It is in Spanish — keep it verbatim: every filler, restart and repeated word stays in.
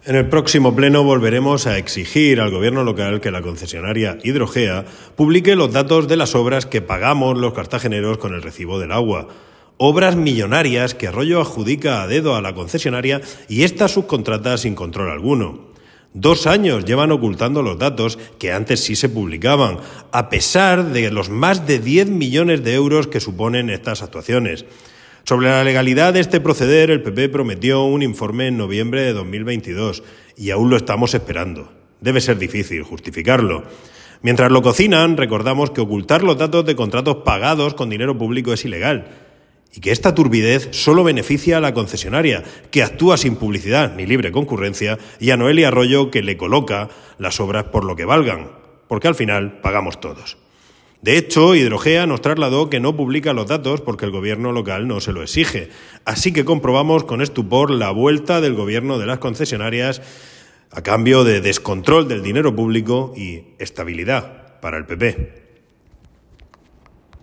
En el próximo pleno volveremos a exigir al gobierno local que la concesionaria Hidrogea publique los datos de las obras que pagamos los cartageneros con el recibo del agua. Obras millonarias que Arroyo adjudica a dedo a la concesionaria y ésta subcontrata sin control alguno. Dos años llevan ocultando los datos que antes sí se publicaban, a pesar de los más de diez millones de euros que suponen estas actuaciones. Sobre la legalidad de este proceder, el P P prometió un informe en noviembre de dos mil veintidós y aún lo estamos esperando. Debe ser difícil justificarlo. Mientras lo cocinan, recordamos que ocultar los datos de contratos pagados con dinero público es ilegal y que esta turbidez solo beneficia a la concesionaria, que actúa sin publicidad ni libre concurrencia, y a Noelia Arroyo, que le coloca las obras por lo que valgan, porque al final pagamos todos. De hecho, Hidrogea nos trasladó que no publica los datos porque el gobierno local no se lo exige. Así que comprobamos con estupor la vuelta del gobierno de las concesionarias a cambio de descontrol del dinero público y estabilidad para el P P.